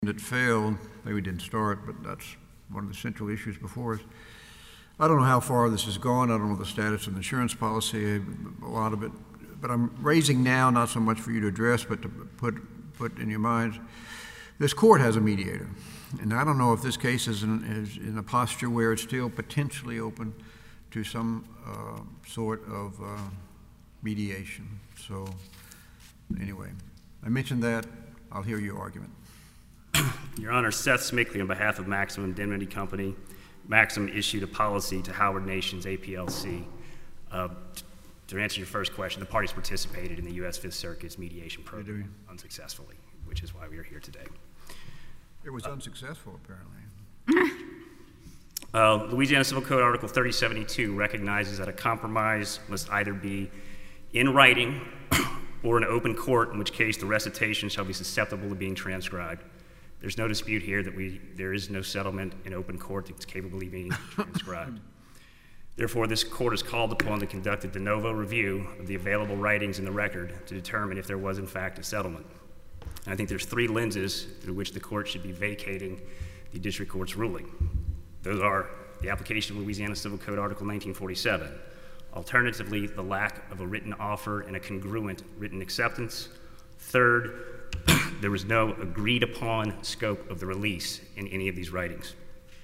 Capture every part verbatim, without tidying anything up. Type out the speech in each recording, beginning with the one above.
that failed, maybe we didn't start, but that's one of the central issues before us. I don't know how far this has gone. I don't know the status of the insurance policy, a lot of it. But I'm raising now, not so much for you to address, but to put, put in your minds, this court has a mediator. And I don't know if this case is in, is in a posture where it's still potentially open to some uh, sort of uh, mediation. So anyway, I mentioned that. I'll hear your argument. Your Honor, Seth Smickley on behalf of Maxim Indemnity Company. Maxim issued a policy to Howard Nations A P L C. Uh, to answer your first question, the parties participated in the U S Fifth Circuit's mediation program unsuccessfully, which is why we are here today. It was uh, unsuccessful, apparently. uh, Louisiana Civil Code Article thirty seventy-two recognizes that a compromise must either be in writing or in open court, in which case the recitation shall be susceptible to being transcribed. There's no dispute here that we, there is no settlement in open court that's capable of being transcribed. Therefore, this court is called upon to conduct a de novo review of the available writings in the record to determine if there was in fact a settlement. And I think there's three lenses through which the court should be vacating the district court's ruling. Those are the application of Louisiana Civil Code Article nineteen forty-seven. Alternatively, the lack of a written offer and a congruent written acceptance. Third, there was no agreed upon scope of the release in any of these writings.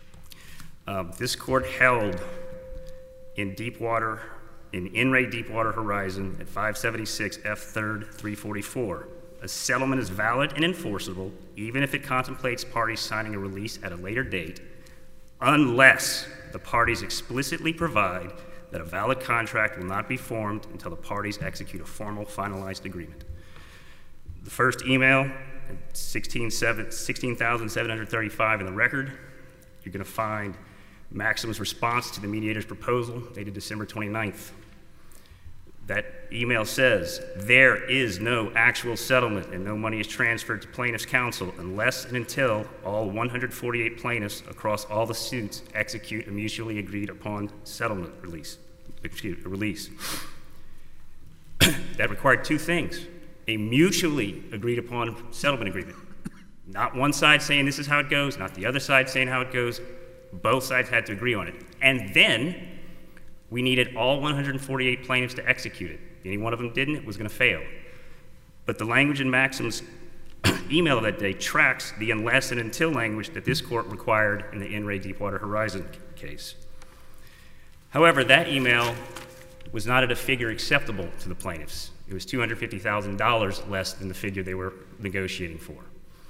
Um, this court held in Deepwater, in In Re Deepwater Horizon at five seventy-six F third three forty-four, a settlement is valid and enforceable even if it contemplates parties signing a release at a later date, unless the parties explicitly provide that a valid contract will not be formed until the parties execute a formal finalized agreement. The first email, sixteen thousand seven hundred thirty-five in the record, you're going to find Maxim's response to the mediator's proposal dated December twenty-ninth. That email says, there is no actual settlement and no money is transferred to plaintiff's counsel unless and until all one hundred forty-eight plaintiffs across all the suits execute a mutually agreed upon settlement release. Excuse, a release. That required two things. A mutually agreed upon settlement agreement. Not one side saying this is how it goes, not the other side saying how it goes. Both sides had to agree on it. And then we needed all one hundred forty-eight plaintiffs to execute it. If any one of them didn't, it was going to fail. But the language in Maxim's email that day tracks the unless and until language that this court required in the In Re Deepwater Horizon case. However, that email was not at a figure acceptable to the plaintiffs. It was two hundred fifty thousand dollars less than the figure they were negotiating for.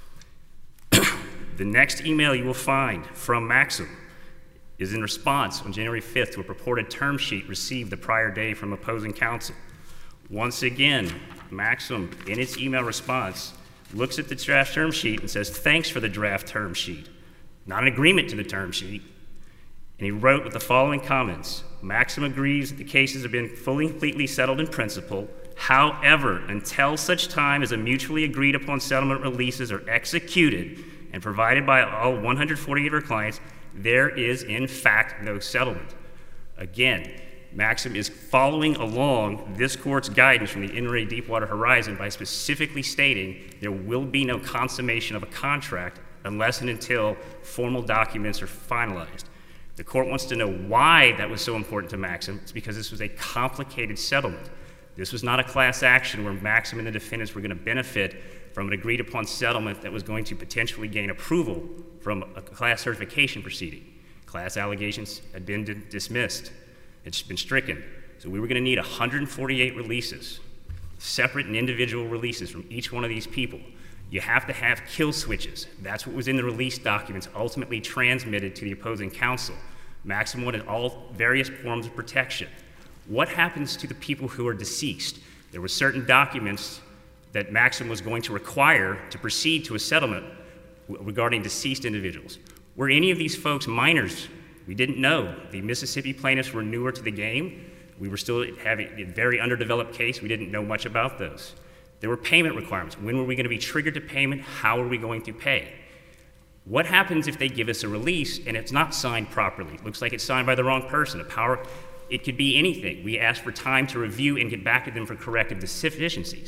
The next email you will find from Maxim is in response on January fifth to a purported term sheet received the prior day from opposing counsel. Once again, Maxim, in its email response, looks at the draft term sheet and says, thanks for the draft term sheet. Not an agreement to the term sheet. And he wrote with the following comments: Maxim agrees that the cases have been fully and completely settled in principle. However, until such time as a mutually agreed upon settlement releases are executed and provided by all one hundred forty-eight of our clients, there is in fact no settlement. Again, Maxim is following along this court's guidance from the In Re Deepwater Horizon by specifically stating there will be no consummation of a contract unless and until formal documents are finalized. The court wants to know why that was so important to Maxim. It's because this was a complicated settlement. This was not a class action where Maxim and the defendants were going to benefit from an agreed upon settlement that was going to potentially gain approval from a class certification proceeding. Class allegations had been di- dismissed. It's been stricken. So we were going to need one hundred forty-eight releases, separate and individual releases from each one of these people. You have to have kill switches. That's what was in the release documents ultimately transmitted to the opposing counsel. Maxim wanted all various forms of protection. What happens to the people who are deceased? There were certain documents that Maxim was going to require to proceed to a settlement regarding deceased individuals. Were any of these folks minors? We didn't know. The Mississippi plaintiffs were newer to the game. We were still having a very underdeveloped case. We didn't know much about those. There were payment requirements. When were we going to be triggered to payment? How are we going to pay? What happens if they give us a release and it's not signed properly? It looks like it's signed by the wrong person. A power, it could be anything. We ask for time to review and get back at them for corrective deficiencies.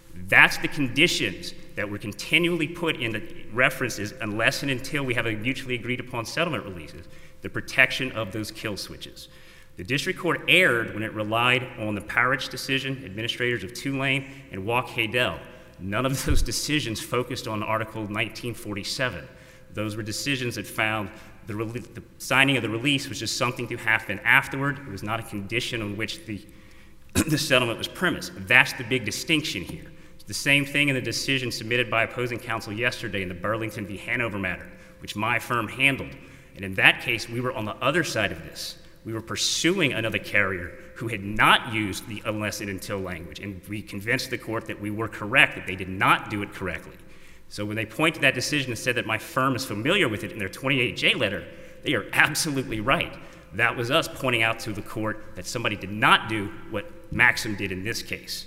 That's the conditions that were continually put in the references unless and until we have a mutually agreed upon settlement releases, the protection of those kill switches. The district court erred when it relied on the Parrish decision, administrators of Tulane and Wauk-Haydel. None of those decisions focused on Article nineteen forty-seven. Those were decisions that found the, the signing of the release was just something to happen afterward. It was not a condition on which the, the settlement was premised. That's the big distinction here. It's the same thing in the decision submitted by opposing counsel yesterday in the Burlington v. Hanover matter, which my firm handled. And in that case, we were on the other side of this. We were pursuing another carrier who had not used the unless and until language, and we convinced the court that we were correct, that they did not do it correctly. So when they point to that decision and said that my firm is familiar with it in their twenty-eight J letter, they are absolutely right. That was us pointing out to the court that somebody did not do what Maxim did in this case.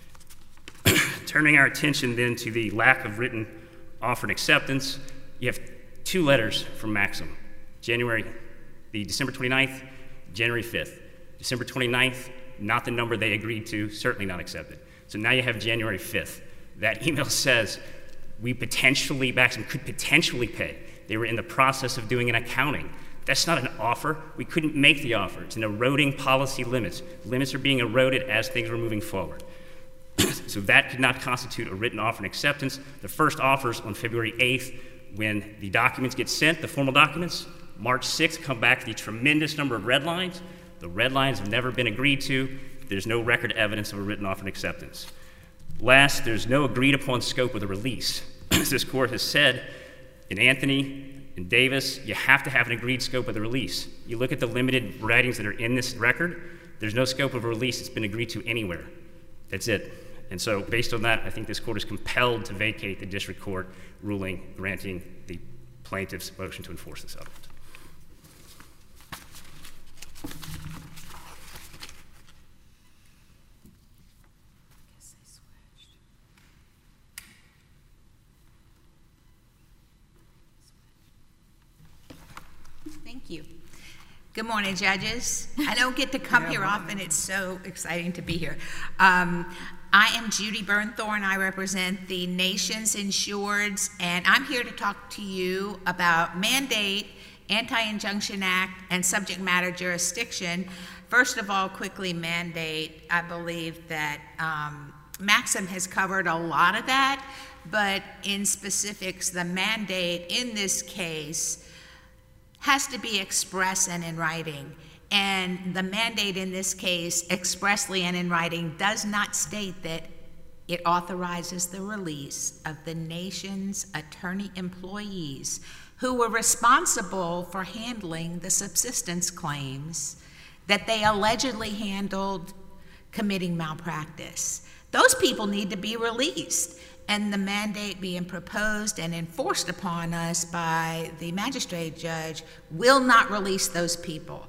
Turning our attention then to the lack of written offer and acceptance, you have two letters from Maxim. January, the December twenty-ninth, January fifth. December twenty-ninth, not the number they agreed to, certainly not accepted. So now you have January fifth. That email says we potentially, Maxim could potentially pay. They were in the process of doing an accounting. That's not an offer. We couldn't make the offer. It's an eroding policy limits. Limits are being eroded as things were moving forward. So that could not constitute a written offer and acceptance. The first offers on February eighth, when the documents get sent, the formal documents. March sixth, come back the tremendous number of red lines. The red lines have never been agreed to. There's no record evidence of a written offer and acceptance. Last, there's no agreed upon scope of the release. As this court has said, in Anthony and Davis, you have to have an agreed scope of the release. You look at the limited writings that are in this record, there's no scope of a release that's been agreed to anywhere. That's it. And so based on that, I think this court is compelled to vacate the district court ruling granting the plaintiff's motion to enforce the settlement. Thank you. Good morning, judges. I don't get to come here often. It's so exciting to be here. Um, I am Judy Burnthorne. I represent the nation's insureds, and I'm here to talk to you about mandate, Anti-Injunction Act, and subject matter jurisdiction. First of all, quickly, mandate. I believe that um, Maxim has covered a lot of that, but in specifics, the mandate in this case has to be express and in writing. And the mandate in this case, expressly and in writing, does not state that it authorizes the release of the nation's attorney employees who were responsible for handling the subsistence claims that they allegedly handled committing malpractice. Those people need to be released. And the mandate being proposed and enforced upon us by the magistrate judge will not release those people.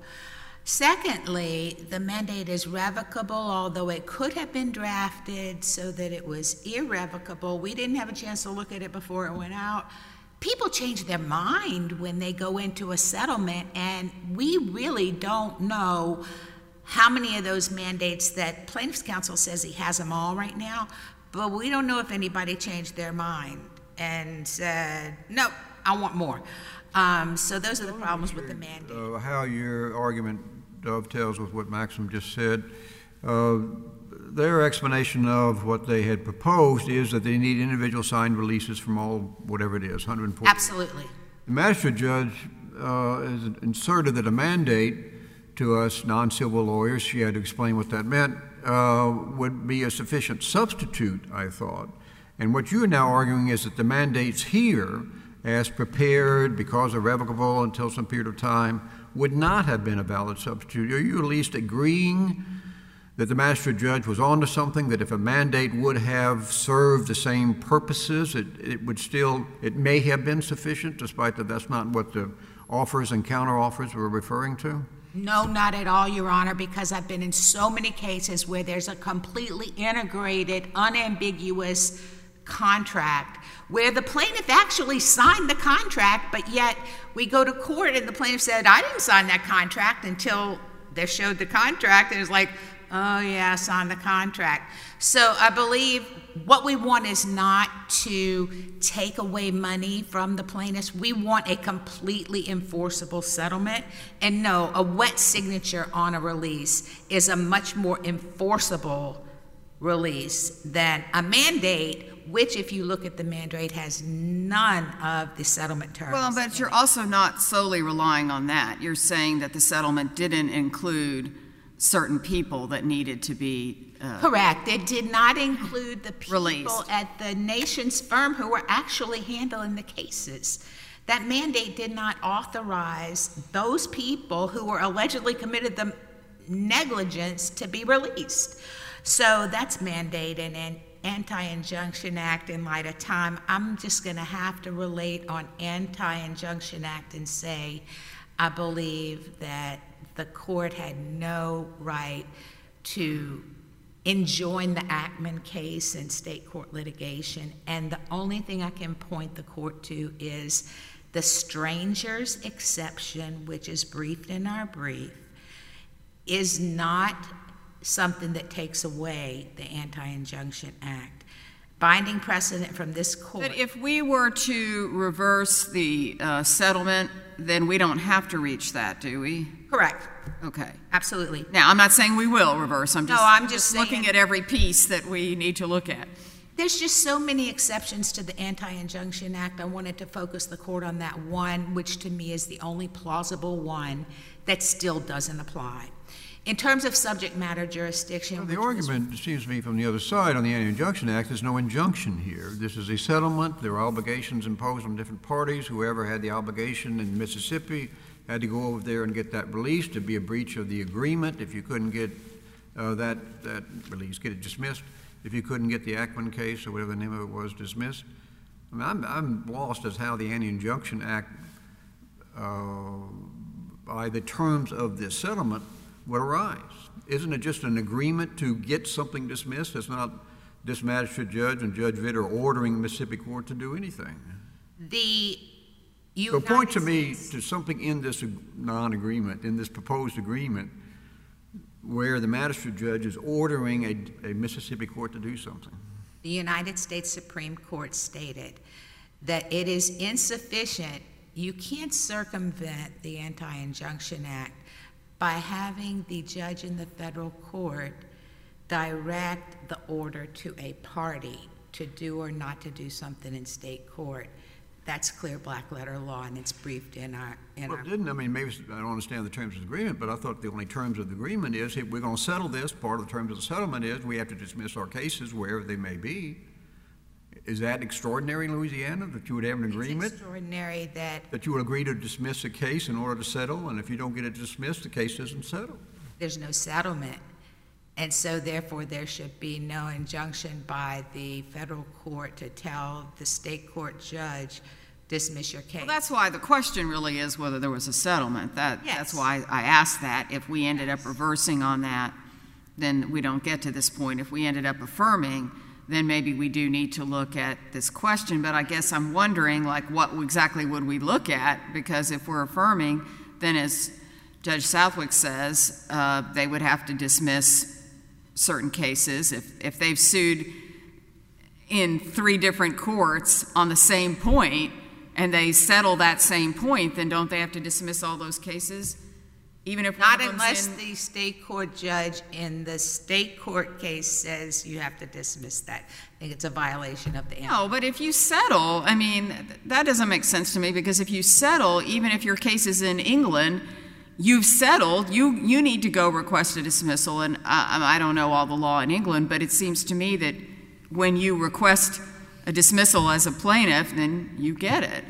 Secondly, the mandate is revocable, although it could have been drafted so that it was irrevocable. We didn't have a chance to look at it before it went out. People change their mind when they go into a settlement, and we really don't know how many of those mandates that plaintiff's counsel says he has them all right now, but we don't know if anybody changed their mind and said, no, I want more. Um, so those are the problems with the mandate. Uh, how your argument dovetails with what Maxim just said. Uh, their explanation of what they had proposed is that they need individual signed releases from all, whatever it is, one hundred forty. Absolutely. The magistrate judge uh, has inserted that a mandate to us non-civil lawyers, she had to explain what that meant, Uh, would be a sufficient substitute, I thought. And what you're now arguing is that the mandates here, as prepared because irrevocable until some period of time, would not have been a valid substitute. Are you at least agreeing that the magistrate judge was onto something, that if a mandate would have served the same purposes, it, it would still, it may have been sufficient, despite that that's not what the offers and counteroffers were referring to? No, not at all, Your Honor, because I've been in so many cases where there's a completely integrated, unambiguous contract where the plaintiff actually signed the contract, but yet we go to court and the plaintiff said, I didn't sign that contract until they showed the contract, and it's like, Oh, yes, on the contract. So I believe what we want is not to take away money from the plaintiffs. We want a completely enforceable settlement. And no, a wet signature on a release is a much more enforceable release than a mandate, which, if you look at the mandate, has none of the settlement terms. Well, but you're also not solely relying on that. You're saying that the settlement didn't include certain people that needed to be uh, correct. It did not include the people released. at the nation's firm who were actually handling the cases. That mandate did not authorize those people who were allegedly committed the negligence to be released. So that's mandated in an Anti-Injunction Act in light of time. I'm just going to have to relate on Anti-Injunction Act and say I believe that the court had no right to enjoin the Ackman case in state court litigation, and the only thing I can point the court to is the stranger's exception, which is briefed in our brief, is not something that takes away the Anti-Injunction Act. Binding precedent from this court. But if we were to reverse the uh, settlement, then we don't have to reach that, do we? Correct. Okay. Absolutely. Now, I'm not saying we will reverse. I'm just, No, I'm just looking saying- at every piece that we need to look at. There's just so many exceptions to the Anti-Injunction Act. I wanted to focus the court on that one, which to me is the only plausible one that still doesn't apply. In terms of subject matter jurisdiction, Well, the which was- argument, it seems to me, from the other side on the Anti-Injunction Act, there's no injunction here. This is a settlement. There are obligations imposed on different parties. Whoever had the obligation in Mississippi had to go over there and get that released. It'd be a breach of the agreement if you couldn't get uh, that, that release, get it dismissed. If you couldn't get the Ackman case or whatever the name of it was dismissed. I mean, I'm, I'm lost as how the Anti-Injunction Act, uh, by the terms of this settlement, would arise. Isn't it just an agreement to get something dismissed? It's not this magistrate judge and Judge Vitter ordering the Mississippi court to do anything. the So United point to me States- to something in this non-agreement, in this proposed agreement, where the magistrate judge is ordering a, a Mississippi court to do something. The United States Supreme Court stated that it is insufficient, you can't circumvent the Anti-Injunction Act by having the judge in the federal court direct the order to a party to do or not to do something in state court. That's clear black letter law, and it's briefed in our in Well, our it didn't. I mean, maybe I don't understand the terms of the agreement, but I thought the only terms of the agreement is if we're going to settle this, part of the terms of the settlement is we have to dismiss our cases wherever they may be. Is that extraordinary in Louisiana, that you would have an It's agreement? extraordinary that That you would agree to dismiss a case in order to settle, and if you don't get it dismissed, the case isn't settled? there's no settlement. And so therefore there should be no injunction by the federal court to tell the state court judge, dismiss your case. Well, that's why the question really is whether there was a settlement. That, Yes. That's why I asked that. If we ended up reversing on that, then we don't get to this point. If we ended up affirming, then maybe we do need to look at this question. But I guess I'm wondering, like, what exactly would we look at? Because if we're affirming, then as Judge Southwick says, uh, they would have to dismiss certain cases. If, if they've sued in three different courts on the same point, and they settle that same point, then don't they have to dismiss all those cases? Even if Not one of them's unless in- the state court judge in the state court case says you have to dismiss that. I think it's a violation of the. No, but if you settle, I mean, th- that doesn't make sense to me, because if you settle, even if your case is in England, you've settled, you, you need to go request a dismissal, and I, I don't know all the law in England, but it seems to me that when you request a dismissal as a plaintiff, then you get it.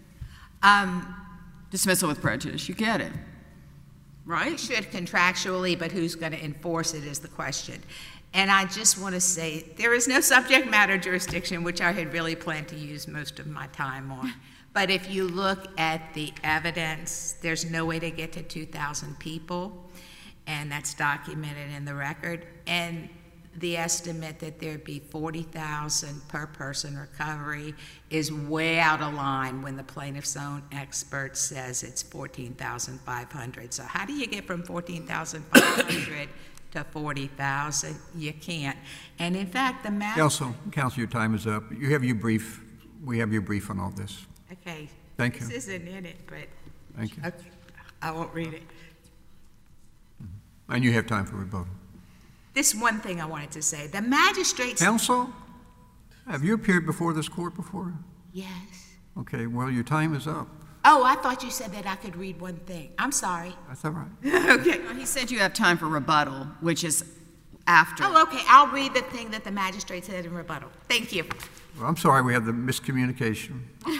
Um, Dismissal with prejudice, you get it. we Right? should contractually, but who's going to enforce it is the question. And I just want to say, there is no subject matter jurisdiction, which I had really planned to use most of my time on. But if you look at the evidence, there's no way to get to two thousand people, and that's documented in the record. And the estimate that there'd be forty thousand per person recovery is way out of line when the plaintiff's own expert says it's fourteen thousand five hundred. So how do you get from fourteen thousand five hundred to forty thousand. You can't. And in fact, the math. Counsel, Counsel, your time is up. You have your brief. We have your brief on all this. Okay. Thank you. This isn't in it, but Thank you. I, I won't read it. And you have time for rebuttal. This one thing I wanted to say. The magistrates. Counsel, have you appeared before this court before? Yes. Okay, well, your time is up. Oh, I thought you said that I could read one thing. I'm sorry. That's all right. Okay. He said you have time for rebuttal, which is after. Oh, okay. I'll read the thing that the magistrate said in rebuttal. Thank you. Well, I'm sorry we had the miscommunication.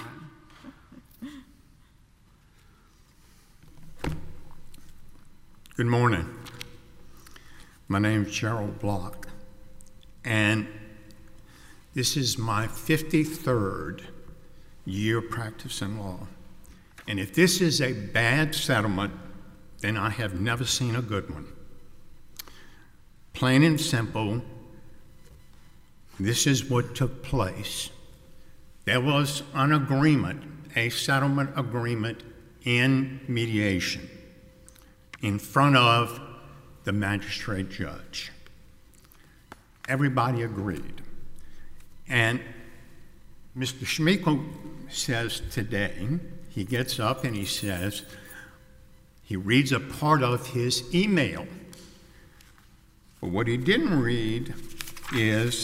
Good morning. My name is Gerald Block, and this is my fifty-third year practicing law. And if this is a bad settlement, then I have never seen a good one. Plain and simple, this is what took place. There was an agreement, a settlement agreement in mediation in front of the magistrate judge. Everybody agreed. And Mister Schmeickel says today, he gets up and he says, he reads a part of his email. But what he didn't read is,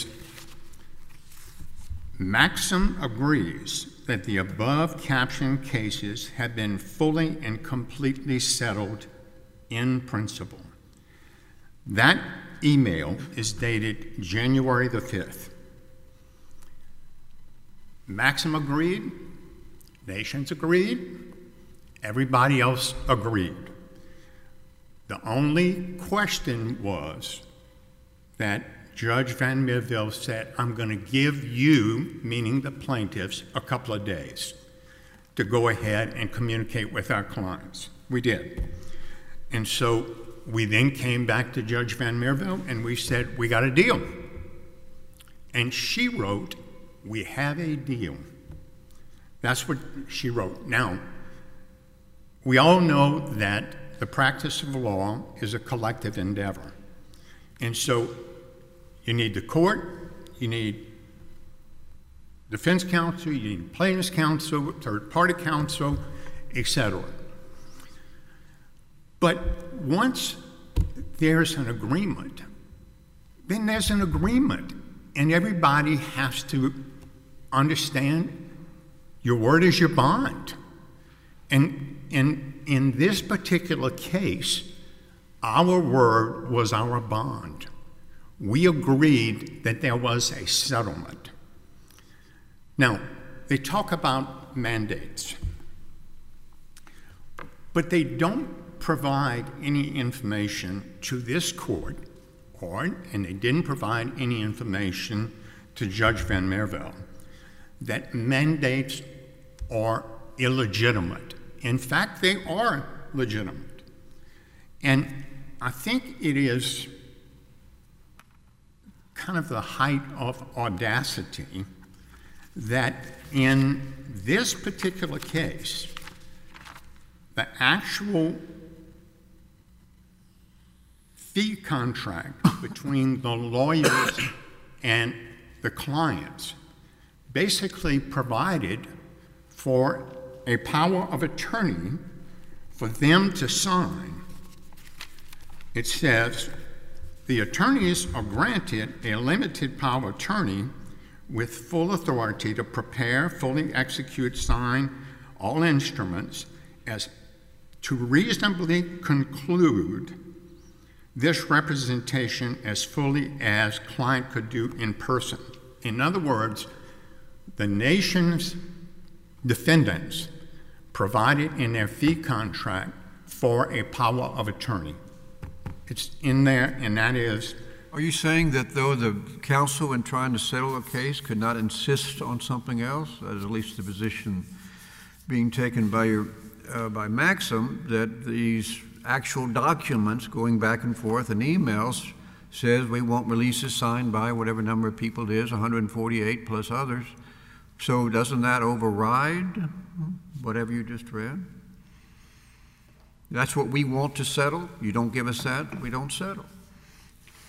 Maxim agrees that the above captioned cases have been fully and completely settled in principle. That email is dated January the fifth. Maxim agreed, Nations agreed, everybody else agreed. The only question was that Judge Van Mierville said, I'm going to give you, meaning the plaintiffs, a couple of days to go ahead and communicate with our clients. We did. And so we then came back to Judge Van Mierville and we said, we got a deal. And she wrote, we have a deal. That's what she wrote. Now, we all know that the practice of law is a collective endeavor. And so you need the court, you need defense counsel, you need plaintiff's counsel, third-party counsel, et cetera. But once there's an agreement, then there's an agreement, and everybody has to understand your word is your bond. And in, in this particular case, our word was our bond. We agreed that there was a settlement. Now, they talk about mandates, but they don't provide any information to this court, or, and they didn't provide any information to Judge Van Mierville, that mandates are illegitimate. In fact, they are legitimate. And I think it is kind of the height of audacity that in this particular case, the actual fee contract between the lawyers and the clients basically provided for a power of attorney for them to sign. It says, the attorneys are granted a limited power of attorney with full authority to prepare, fully execute, sign all instruments as to reasonably conclude this representation as fully as client could do in person. In other words, the nation's defendants provided in their fee contract for a power of attorney. It's in there, and that is... Are you saying that though the counsel in trying to settle a case could not insist on something else? That is at least the position being taken by your, uh, by Maxim, that these actual documents going back and forth and emails says we want releases signed by whatever number of people it is, one hundred forty-eight plus others. So doesn't that override whatever you just read? That's what we want to settle. You don't give us that, we don't settle.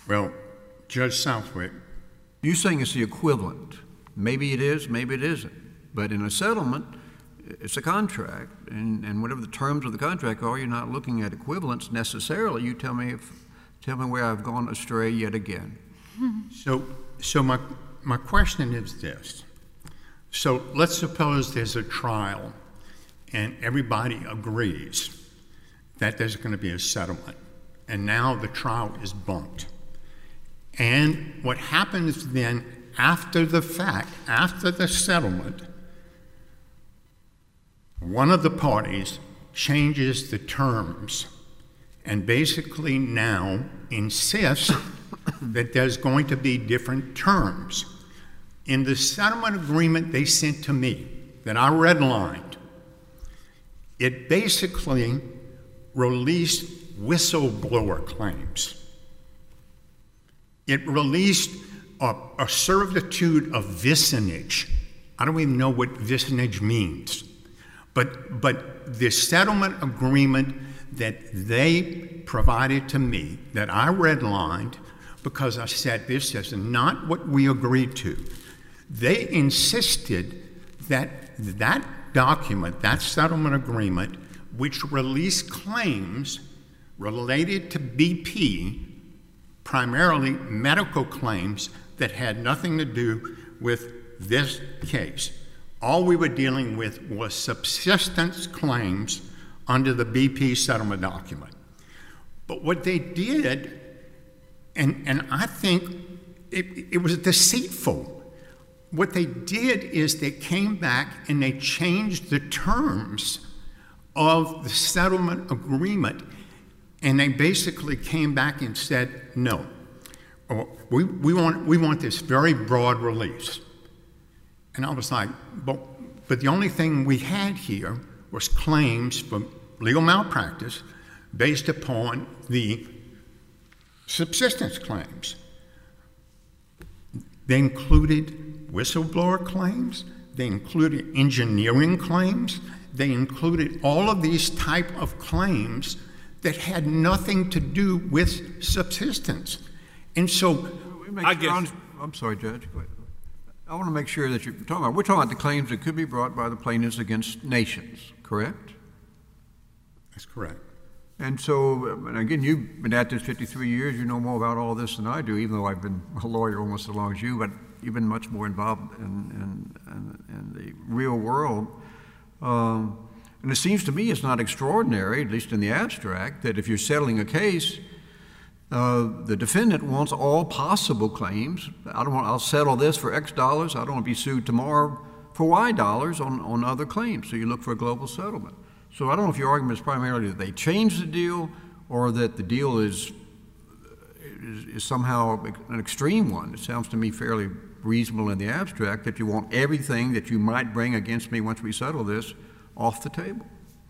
Well, Judge Southwick, You're saying it's the equivalent. Maybe it is, maybe it isn't. But in a settlement, it's a contract, and, and whatever the terms of the contract are, you're not looking at equivalence necessarily. You tell me if, tell me where I've gone astray yet again. so so my my question is this. So let's suppose there's a trial and everybody agrees that there's going to be a settlement, and now the trial is bumped. And what happens then after the fact, after the settlement, one of the parties changes the terms and basically now insists that there's going to be different terms. In the settlement agreement they sent to me that I redlined, it basically released whistleblower claims. It released a, a servitude of vicinage. I don't even know what vicinage means. But, but the settlement agreement that they provided to me, that I redlined, because I said this is not what we agreed to, they insisted that that document, that settlement agreement, which released claims related to B P, primarily medical claims that had nothing to do with this case. All we were dealing with was subsistence claims under the B P settlement document. But what they did, and, and I think it, it was deceitful, what they did is they came back and they changed the terms of the settlement agreement, and they basically came back and said, no, we, we, want, we want this very broad release. And I was like, but, but the only thing we had here was claims for legal malpractice based upon the subsistence claims. They included whistleblower claims, they included engineering claims, they included all of these type of claims that had nothing to do with subsistence. And so, I guess, I'm, I'm sorry, Judge. I want to make sure that you're talking about, we're talking about the claims that could be brought by the plaintiffs against nations, correct? That's correct. And so, and again, you've been at this fifty-three years, you know more about all this than I do, even though I've been a lawyer almost as long as you, but you've been much more involved in, in, in, in the real world. Um, and it seems to me it's not extraordinary, at least in the abstract, that if you're settling a case, uh, the defendant wants all possible claims. I don't want, I'll settle this for X dollars, I don't want to be sued tomorrow for Y dollars on, on other claims, so you look for a global settlement. So I don't know if your argument is primarily that they changed the deal or that the deal is, is, is somehow an extreme one. It sounds to me fairly reasonable in the abstract that you want everything that you might bring against me once we settle this off the table.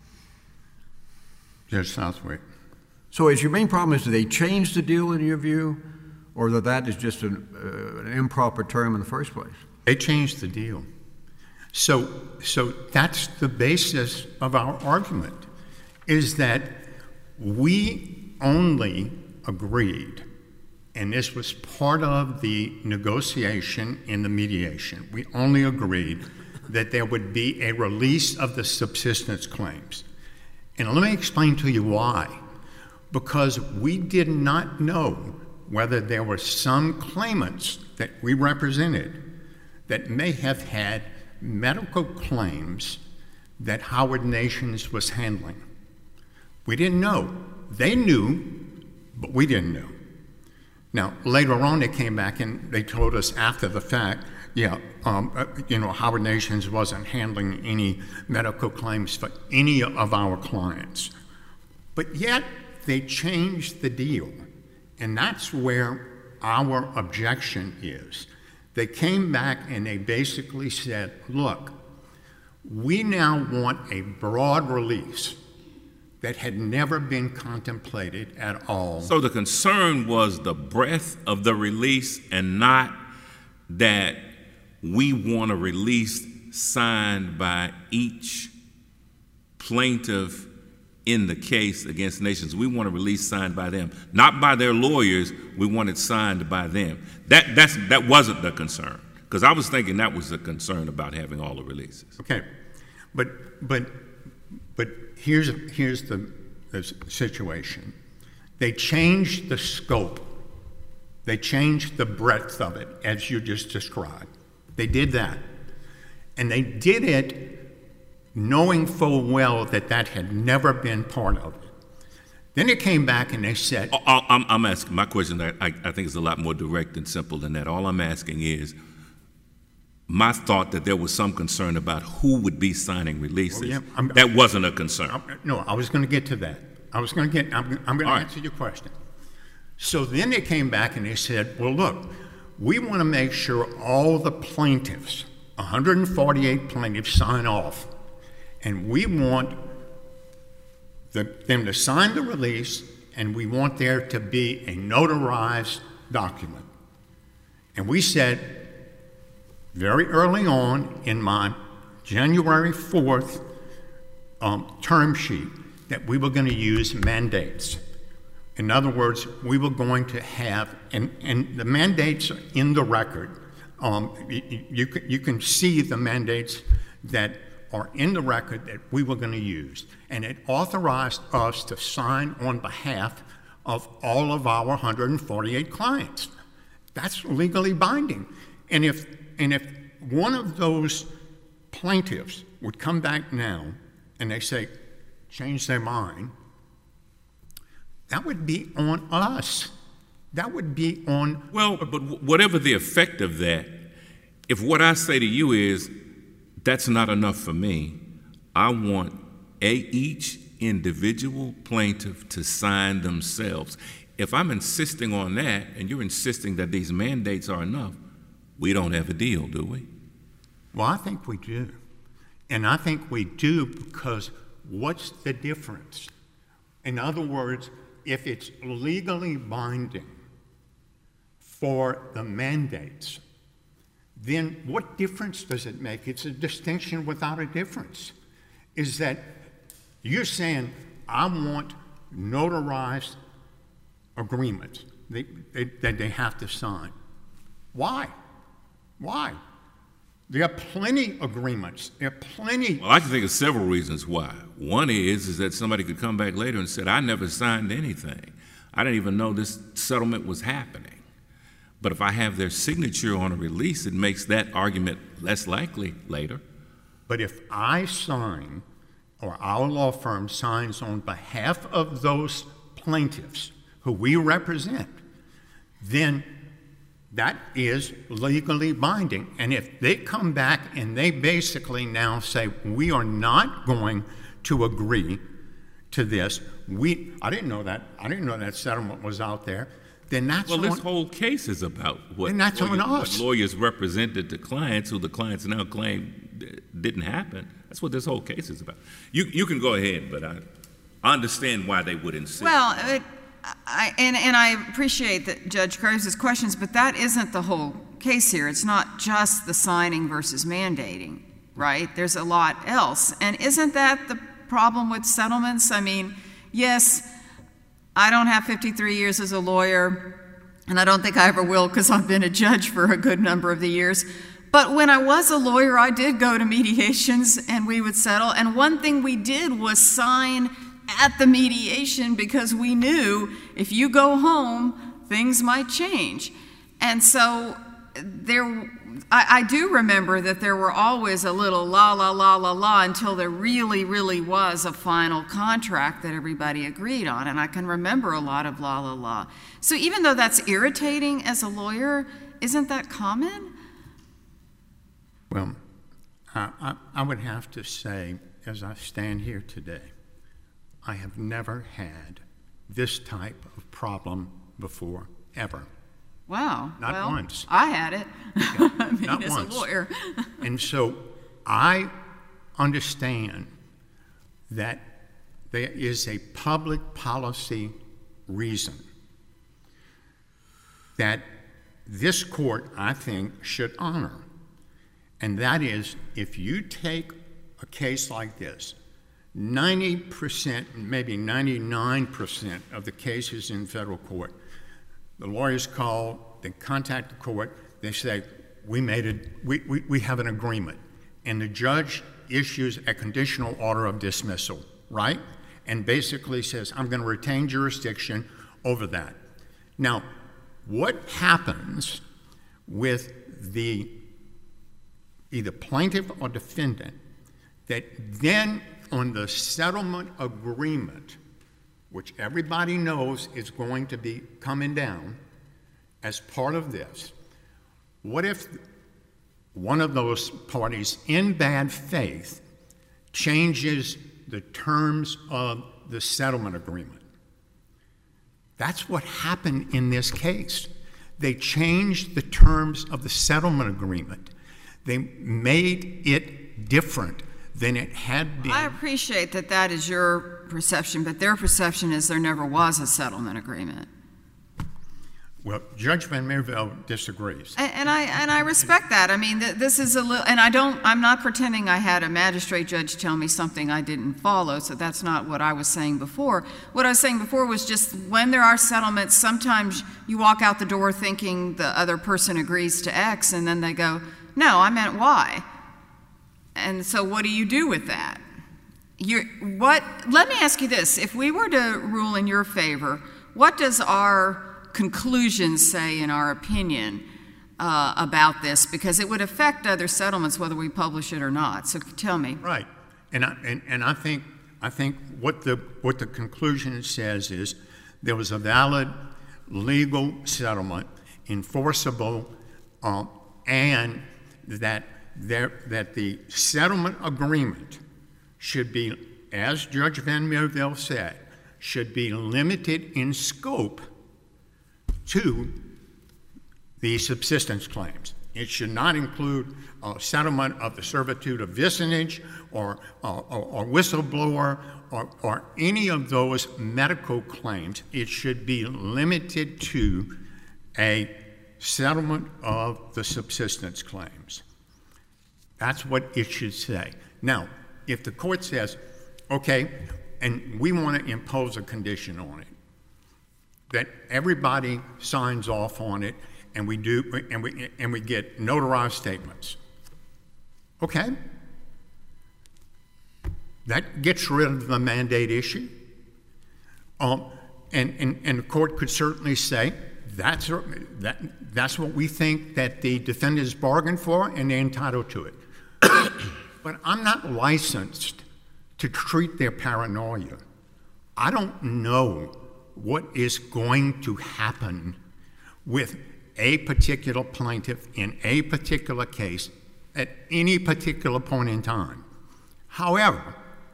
Judge Southwick. So is your main problem is that they changed the deal in your view, or that that is just an, uh, an improper term in the first place? They changed the deal. So, so that's the basis of our argument, is that we only agreed, and this was part of the negotiation in the mediation, we only agreed that there would be a release of the subsistence claims. And let me explain to you why. Because we did not know whether there were some claimants that we represented that may have had medical claims that Howard Nations was handling. We didn't know. They knew, but we didn't know. Now, later on, they came back and they told us after the fact, yeah, um, uh, you know, Howard Nations wasn't handling any medical claims for any of our clients. But yet, they changed the deal. And that's where our objection is. They came back and they basically said, look, we now want a broad release that had never been contemplated at all. So the concern was the breadth of the release and not that we want a release signed by each plaintiff in the case against Nations. We want a release signed by them, not by their lawyers. We want it signed by them. That that's that wasn't the concern, because I was thinking that was the concern about having all the releases. Okay, but but but here's here's the, the situation. They changed the scope. They changed the breadth of it, as you just described. They did that, and they did it knowing full well that that had never been part of it. Then they came back and they said... I, I'm, I'm asking, my question, I, I think is a lot more direct and simple than that. All I'm asking is, my thought that there was some concern about who would be signing releases. Oh, yeah, that wasn't a concern. I'm, no, I was going to get to that. I was going to get, I'm, I'm going to answer your question. So then they came back and they said, well, look, we want to make sure all the plaintiffs, one hundred forty-eight plaintiffs, sign off. And we want the, them to sign the release, and we want there to be a notarized document. And we said very early on in my January fourth um, term sheet that we were going to use mandates. In other words, we were going to have, and, and the mandates are in the record. Um, you, you, you can see the mandates that are in the record that we were going to use. And it authorized us to sign on behalf of all of our one hundred forty-eight clients. That's legally binding. And if, and if one of those plaintiffs would come back now and they say, change their mind, that would be on us. That would be on... Well, but whatever the effect of that, if what I say to you is, that's not enough for me, I want a, each individual plaintiff to sign themselves. If I'm insisting on that, and you're insisting that these mandates are enough, we don't have a deal, do we? Well, I think we do. And I think we do because what's the difference? In other words, if it's legally binding for the mandates, then what difference does it make? It's a distinction without a difference. Is that you're saying, I want notarized agreements they, they, that they have to sign. Why? Why? There are plenty of agreements. There are plenty. Well, I can think of several reasons why. One is, is that somebody could come back later and said, I never signed anything. I didn't even know this settlement was happening. But if I have their signature on a release, it makes that argument less likely later. But if I sign, or our law firm signs on behalf of those plaintiffs who we represent, then that is legally binding. And if they come back and they basically now say, we are not going to agree to this, we, I didn't know that, I didn't know that settlement was out there, then that's well, on, this whole case is about what, and that's lawyers, on us. what lawyers represented to clients who the clients now claim didn't happen. That's what this whole case is about. You you can go ahead, but I, I understand why they would insist. Well, it, I, and, and I appreciate that Judge Groves' questions, but that isn't the whole case here. It's not just the signing versus mandating, right? There's a lot else. And isn't that the problem with settlements? I mean, yes, I don't have fifty-three years as a lawyer, and I don't think I ever will because I've been a judge for a good number of the years. But when I was a lawyer, I did go to mediations and we would settle. And one thing we did was sign at the mediation because we knew if you go home, things might change. And so there, I, I do remember that there were always a little la, la, la, la, la until there really, really was a final contract that everybody agreed on. And I can remember a lot of la, la, la. So even though that's irritating as a lawyer, isn't that common? Well, I, I, I would have to say, as I stand here today, I have never had this type of problem before, ever. Wow. Not well, once. I had it. Yeah, I mean, not as once. a lawyer. And so I understand that there is a public policy reason that this court, I think, should honor. And that is, if you take a case like this, ninety percent, maybe ninety-nine percent of the cases in federal court, the lawyers call, they contact the court, they say, we made it, we, we, we have an agreement. And the judge issues a conditional order of dismissal, right? And basically says, I'm going to retain jurisdiction over that. Now, what happens with the either plaintiff or defendant that then on the settlement agreement, which everybody knows is going to be coming down as part of this, what if one of those parties in bad faith changes the terms of the settlement agreement? That's what happened in this case. They changed the terms of the settlement agreement. They made it different than it had been. I appreciate that that is your perception, but their perception is there never was a settlement agreement. Well, Judge Van Meerveld disagrees. And, and I and I respect that. I mean, th- this is a little, and I don't. I'm not pretending I had a magistrate judge tell me something I didn't follow. So that's not what I was saying before. What I was saying before was just when there are settlements, sometimes you walk out the door thinking the other person agrees to X, and then they go, "No, I meant Y." And so, what do you do with that? You're, what? Let me ask you this: if we were to rule in your favor, what does our conclusions say in our opinion uh, about this? Because it would affect other settlements whether we publish it or not. So tell me. Right, and I, and, and I think I think what the what the conclusion says is there was a valid legal settlement, enforceable, uh, and that there that the settlement agreement should be, as Judge Van Meerveld said, should be limited in scope to the subsistence claims. It should not include a settlement of the servitude of vicinage or, or, or whistleblower or, or any of those medical claims. It should be limited to a settlement of the subsistence claims. That's what it should say. Now, if the court says, okay, and we want to impose a condition on it, that everybody signs off on it, and we do, and we and we get notarized statements. Okay, that gets rid of the mandate issue. Um, and, and and the court could certainly say that's that that's what we think that the defendants bargained for, and they're entitled to it. But I'm not licensed to treat their paranoia. I don't know what is going to happen with a particular plaintiff in a particular case at any particular point in time. However,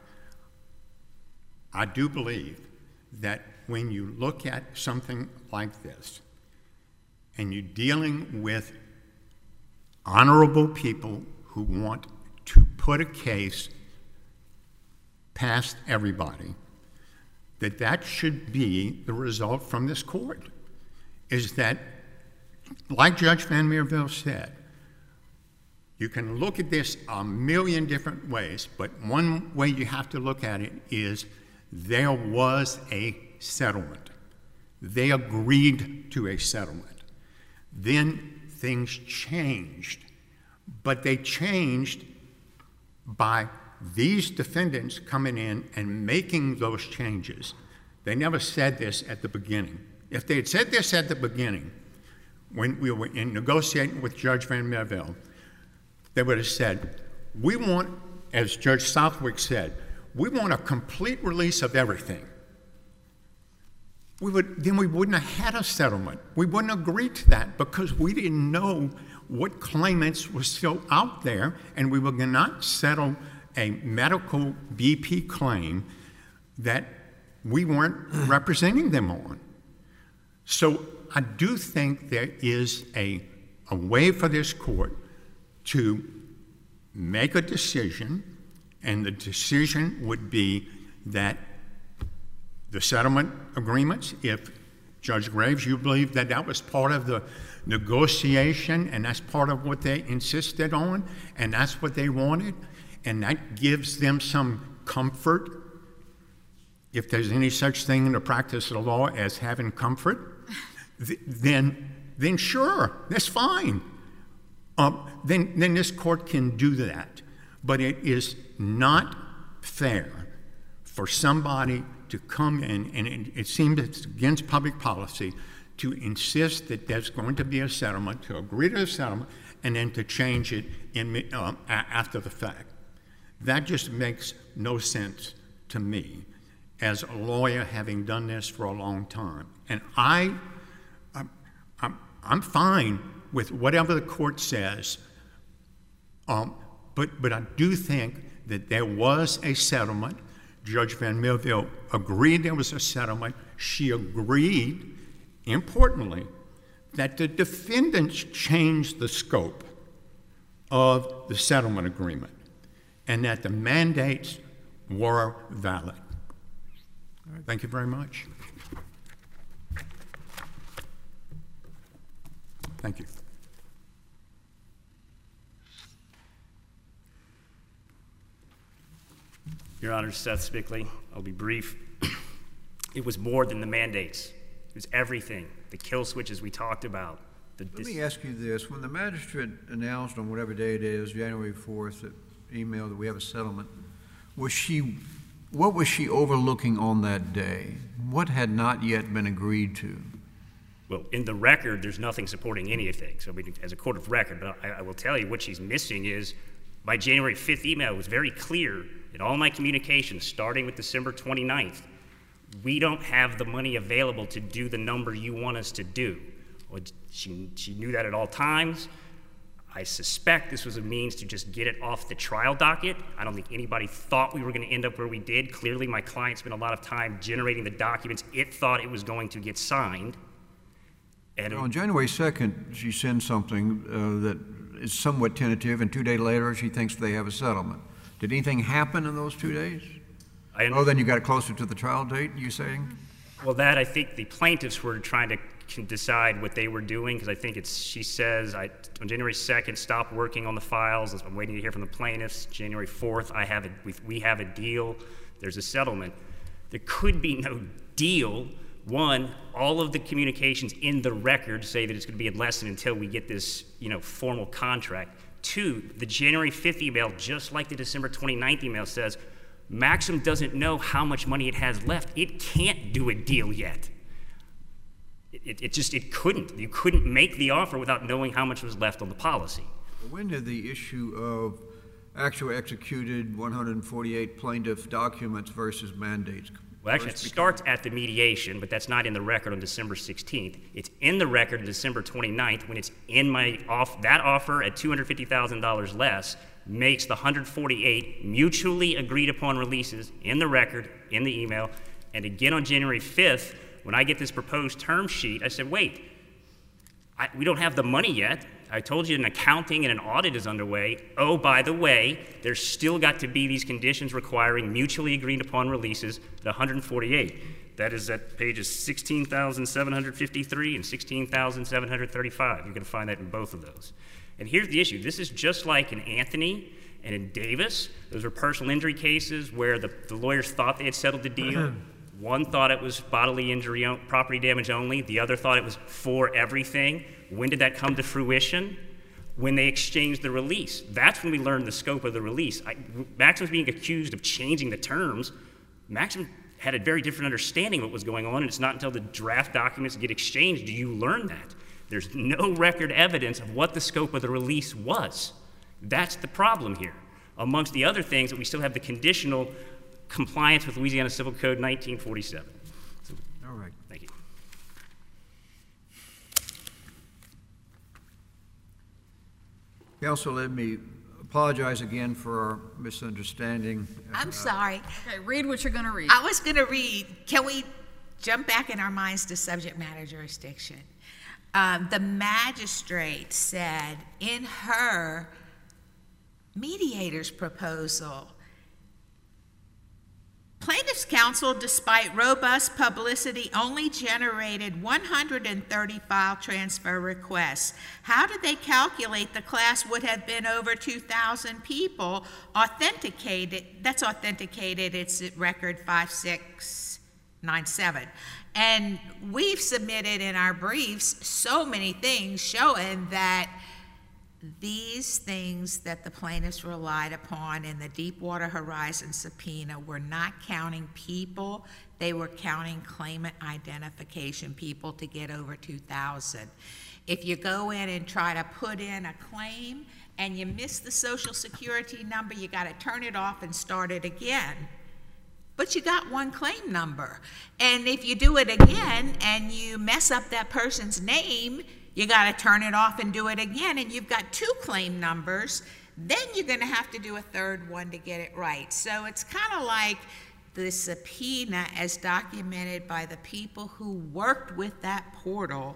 I do believe that when you look at something like this and you're dealing with honorable people who want to put a case past everybody, that that should be the result from this court, is that, like Judge Van Meerveld said, you can look at this a million different ways, but one way you have to look at it is there was a settlement. They agreed to a settlement. Then things changed, but they changed by these defendants coming in and making those changes. They never said this at the beginning. If they had said this at the beginning, when we were in negotiating with Judge Van Meerveld, they would have said, we want, as Judge Southwick said, we want a complete release of everything. We would, then we wouldn't have had a settlement. We wouldn't agree to that because we didn't know what claimants were still out there, and we were going to not settle a medical B P claim that we weren't representing them on. So I do think there is a, a way for this court to make a decision, and the decision would be that the settlement agreements, if Judge Graves, you believe that that was part of the negotiation and that's part of what they insisted on and that's what they wanted, and that gives them some comfort, if there's any such thing in the practice of the law as having comfort, th- then, then sure, that's fine. Um, then, then this court can do that. But it is not fair for somebody to come in, and it, it seems it's against public policy, to insist that there's going to be a settlement, to agree to a settlement, and then to change it in, um, a- after the fact. That just makes no sense to me as a lawyer having done this for a long time. And I, I'm, I'm, I'm fine with whatever the court says, um, but, but I do think that there was a settlement. Judge Van Millville agreed there was a settlement. She agreed, importantly, that the defendants changed the scope of the settlement agreement and that the mandates were valid. Thank you very much. Thank you. Your Honor, Seth Spickley, I'll be brief. It was more than the mandates. It was everything. The kill switches we talked about. The Let dis- me ask you this. When the magistrate announced on whatever day it is, January fourth, that email that we have a settlement, was she, what was she overlooking on that day? What had not yet been agreed to? Well, in the record, there's nothing supporting anything. So, I mean, as a court of record, but I, I will tell you what she's missing is my January fifth email was very clear in all my communications, starting with December twenty-ninth. We don't have the money available to do the number you want us to do. Well, she, she knew that at all times. I suspect this was a means to just get it off the trial docket. I don't think anybody thought we were going to end up where we did. Clearly, my client spent a lot of time generating the documents. It thought it was going to get signed. And On January second, she sends something uh, that is somewhat tentative, and two days later, she thinks they have a settlement. Did anything happen in those two days? I Oh, then you got closer to the trial date, you saying? Well, that I think the plaintiffs were trying to can decide what they were doing, because I think it's, she says, I, on January second, stop working on the files. I'm waiting to hear from the plaintiffs. January fourth, I have a, we, we have a deal. There's a settlement. There could be no deal. One, all of the communications in the record say that it's going to be a lesson until we get this, you know, formal contract. Two, the January fifth email, just like the December twenty-ninth email, says Maxim doesn't know how much money it has left. It can't do a deal yet. It, it just, it couldn't. You couldn't make the offer without knowing how much was left on the policy. When did the issue of actual executed one hundred forty-eight plaintiff documents versus mandates? Well, actually, it first become- starts at the mediation, but that's not in the record on December sixteenth. It's in the record on December twenty-ninth when it's in my off. That offer at two hundred fifty thousand dollars less makes the one hundred forty-eight mutually agreed upon releases in the record, in the email. And again on January fifth, when I get this proposed term sheet, I said, wait, I, we don't have the money yet. I told you an accounting and an audit is underway. Oh, by the way, there's still got to be these conditions requiring mutually agreed upon releases at one hundred forty-eight. That is at pages sixteen thousand seven hundred fifty-three and sixteen thousand seven hundred thirty-five. You're going to find that in both of those. And here's the issue. This is just like in Anthony and in Davis. Those were personal injury cases where the, the lawyers thought they had settled the deal. One thought it was bodily injury, property damage only. The other thought it was for everything. When did that come to fruition? When they exchanged the release. That's when we learned the scope of the release. I, Maxim's being accused of changing the terms. Maxim had a very different understanding of what was going on, and it's not until the draft documents get exchanged do you learn that. There's no record evidence of what the scope of the release was. That's the problem here. Amongst the other things, that we still have the conditional compliance with Louisiana Civil Code nineteen forty-seven. So, All right. thank you. Counsel, let me apologize again for our misunderstanding. I'm sorry. Okay, read what you're going to read. I was going to read, can we jump back in our minds to subject matter jurisdiction? Um, the magistrate said in her mediator's proposal, plaintiff Plaintiffs' counsel, despite robust publicity, only generated one hundred thirty file transfer requests. How did they calculate the class would have been over two thousand people authenticated? That's authenticated, it's at record five six nine seven. And we've submitted in our briefs so many things showing that these things that the plaintiffs relied upon in the Deepwater Horizon subpoena were not counting people, they were counting claimant identification people to get over two thousand. If you go in and try to put in a claim and you miss the social security number, you got to turn it off and start it again. But you got one claim number. And if you do it again and you mess up that person's name, you got to turn it off and do it again, and you've got two claim numbers. Then you're going to have to do a third one to get it right. So it's kind of like the subpoena, as documented by the people who worked with that portal,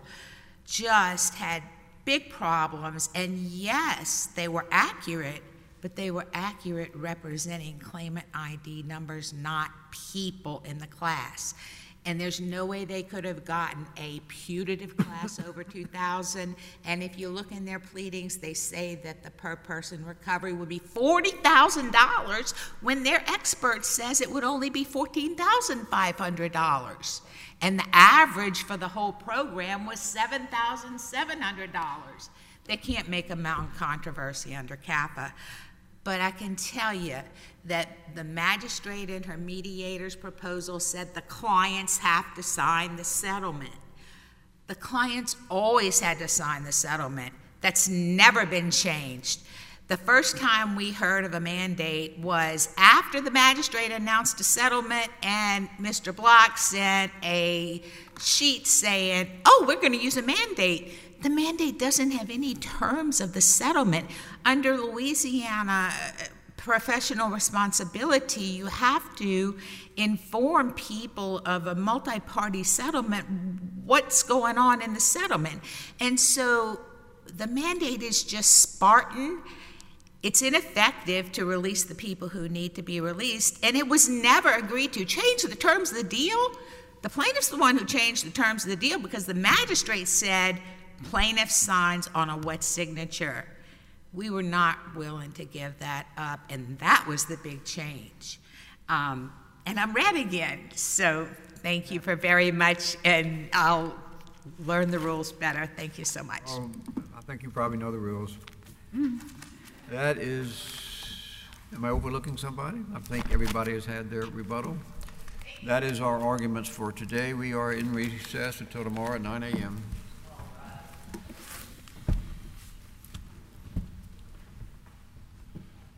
just had big problems. And yes, they were accurate, but they were accurate representing claimant I D numbers, not people in the class. And there's no way they could have gotten a putative class over two thousand. And if you look in their pleadings, they say that the per person recovery would be forty thousand dollars when their expert says it would only be fourteen thousand five hundred dollars. And the average for the whole program was seven thousand seven hundred dollars. They can't make a mountain controversy under CAFA. But I can tell you that the magistrate in her mediator's proposal said the clients have to sign the settlement. The clients always had to sign the settlement. That's never been changed. The first time we heard of a mandate was after the magistrate announced a settlement and Mister Block sent a sheet saying, oh, we're going to use a mandate. The mandate doesn't have any terms of the settlement. Under Louisiana professional responsibility, you have to inform people of a multi-party settlement what's going on in the settlement. And so the mandate is just Spartan. It's ineffective to release the people who need to be released, and it was never agreed to. Change the terms of the deal? The plaintiff's the one who changed the terms of the deal because the magistrate said plaintiff signs on a wet signature. We were not willing to give that up, and that was the big change. Um, and I'm red again, so thank you for very much, and I'll learn the rules better. Thank you so much. Um, I think you probably know the rules. Mm. That is, am I overlooking somebody? I think everybody has had their rebuttal. That is our arguments for today. We are in recess until tomorrow at nine A M